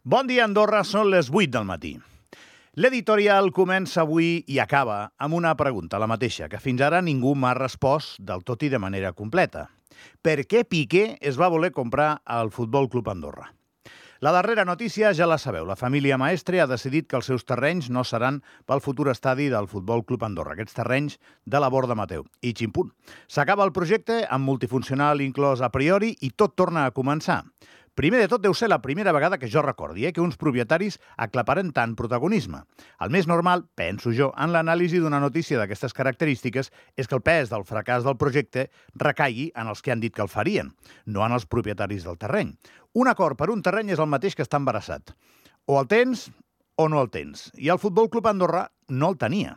Bon dia, Andorra, són les 8 del matí. L'editorial comença avui i acaba amb una pregunta, la mateixa, que fins ara ningú m'ha respost del tot i de manera completa. Per què Piqué es va voler comprar al Futbol Club Andorra? La darrera notícia ja la sabeu. La família Maestre ha decidit que els seus terrenys no seran pel futur estadi del Futbol Club Andorra, aquests terrenys de la Borda Mateu. I ximpunt. S'acaba el projecte amb multifuncional inclòs a priori i tot torna a començar. Primer de tot, deu ser la primera vegada que jo recordi que uns propietaris aclaparen tant protagonisme. El més normal, penso jo, en l'anàlisi d'una notícia d'aquestes característiques és que el pes del fracàs del projecte recaigui en els que han dit que el farien, no en els propietaris del terreny. Un acord per un terreny és el mateix que estar embarassat. O el tens o no el tens. I el Futbol Club Andorra no el tenia.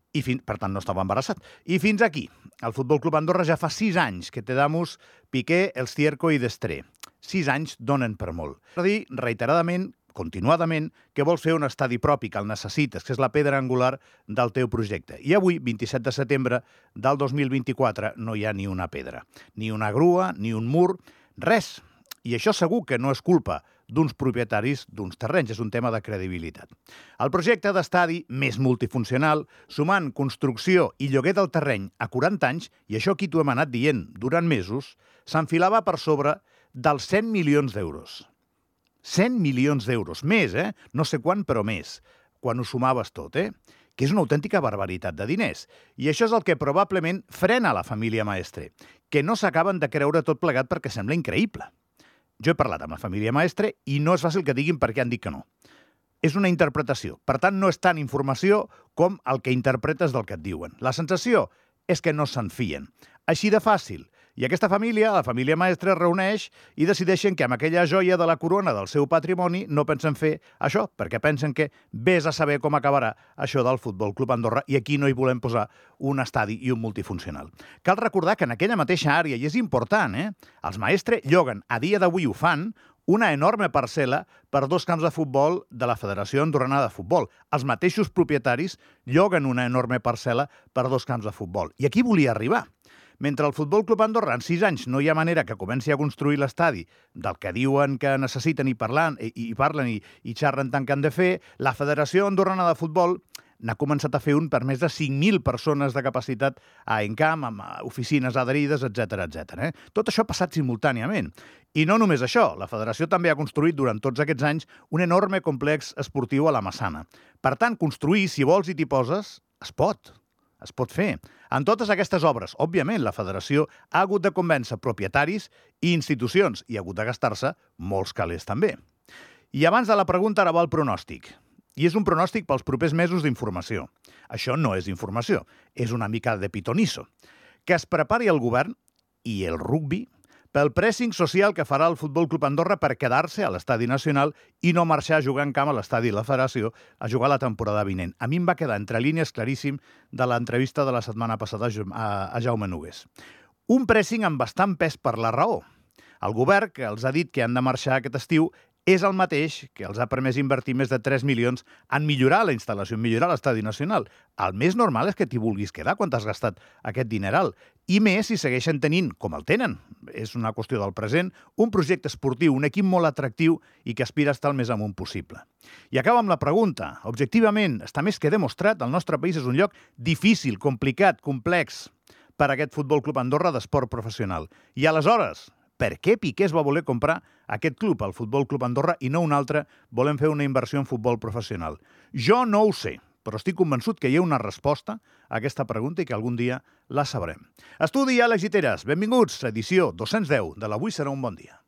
Per tant, no estava embarassat. I fins aquí. El Futbol Club Andorra ja fa 6 anys que té d'amos Piqué, Elstierco i Destré. 6 anys donen per molt. És a dir, reiteradament, continuadament, que vols fer un estadi propi, que el necessites, que és la pedra angular del teu projecte. I avui, 27 de setembre del 2024, no hi ha ni una pedra, ni una grua, ni un mur, res. I això segur que no és culpa d'uns propietaris d'uns terrenys, és un tema de credibilitat. El projecte d'estadi més multifuncional, sumant construcció i lloguer del terreny a 40 anys, i això aquí t'ho hem anat dient durant mesos, s'enfilava per sobre dels 100 milions d'euros. 100 milions d'euros. Més, No sé quan, però més. Quan ho sumaves tot, Que és una autèntica barbaritat de diners. I això és el que probablement frena la família Maestre, que no s'acaben de creure tot plegat perquè sembla increïble. Jo he parlat amb la família Maestre i no és fàcil que diguin per què han dit que no. És una interpretació. Per tant, no és tant informació com el que interpretes del que et diuen. La sensació és que no se'n fien. Així de fàcil. I aquesta família, la família Maestre, es reuneix i decideixen que amb aquella joia de la corona del seu patrimoni no pensen fer això, perquè pensen que vés a saber com acabarà això del Futbol Club Andorra i aquí no hi volem posar un estadi i un multifuncional. Cal recordar que en aquella mateixa àrea, i és important, els Maestre lloguen, a dia d'avui ho fan, una enorme parcel·la per 2 camps de futbol de la Federació Andorrana de Futbol. Els mateixos propietaris lloguen una enorme parcel·la per 2 camps de futbol. I aquí volia arribar. Mentre el Futbol Club Andorra en 6 anys no hi ha manera que comenci a construir l'estadi del que diuen que necessiten i parlen i xerren tant que han de fer, la Federació Andorrana de Futbol n'ha començat a fer un per més de 5.000 persones de capacitat a Encamp, amb oficines adherides, etc. Tot això ha passat simultàniament. I no només això, la Federació també ha construït durant tots aquests anys un enorme complex esportiu a la Massana. Per tant, construir, si vols i t'hi poses, es pot fer. En totes aquestes obres, òbviament, la Federació ha hagut de convèncer propietaris i institucions i ha hagut de gastar-se molts calés també. I abans de la pregunta ara va el pronòstic. I és un pronòstic pels propers mesos d'informació. Això no és informació, és una mica de pitonisso. Que es prepari el govern i el rugbi pel pressing social que farà el Futbol Club Andorra per quedar-se a l'Estadi Nacional i no marxar a jugar en camp a l'Estadi de la Federació a jugar la temporada vinent. A mi em va quedar entre línies claríssim de l'entrevista de la setmana passada a Jaume Nogués. Un pressing amb bastant pes per la raó. El govern, que els ha dit que han de marxar aquest estiu, és el mateix que els ha permès invertir més de 3 milions en millorar la instal·lació, en millorar l'Estadi Nacional. El més normal és que t'hi vulguis quedar quan t'has gastat aquest dineral. I més si segueixen tenint, com el tenen, és una qüestió del present, un projecte esportiu, un equip molt atractiu i que aspira a estar el més amunt possible. I acaba amb la pregunta. Objectivament, està més que demostrat, el nostre país és un lloc difícil, complicat, complex per a aquest Futbol Club Andorra d'esport professional. I aleshores, per què Piqué es va voler comprar aquest club, el Futbol Club Andorra, i no un altre, volem fer una inversió en futbol professional? Jo no ho sé, però estic convençut que hi ha una resposta a aquesta pregunta i que algun dia la sabrem. Estudi Àlex Giteras, benvinguts, edició 210 de l'Avui serà un bon dia.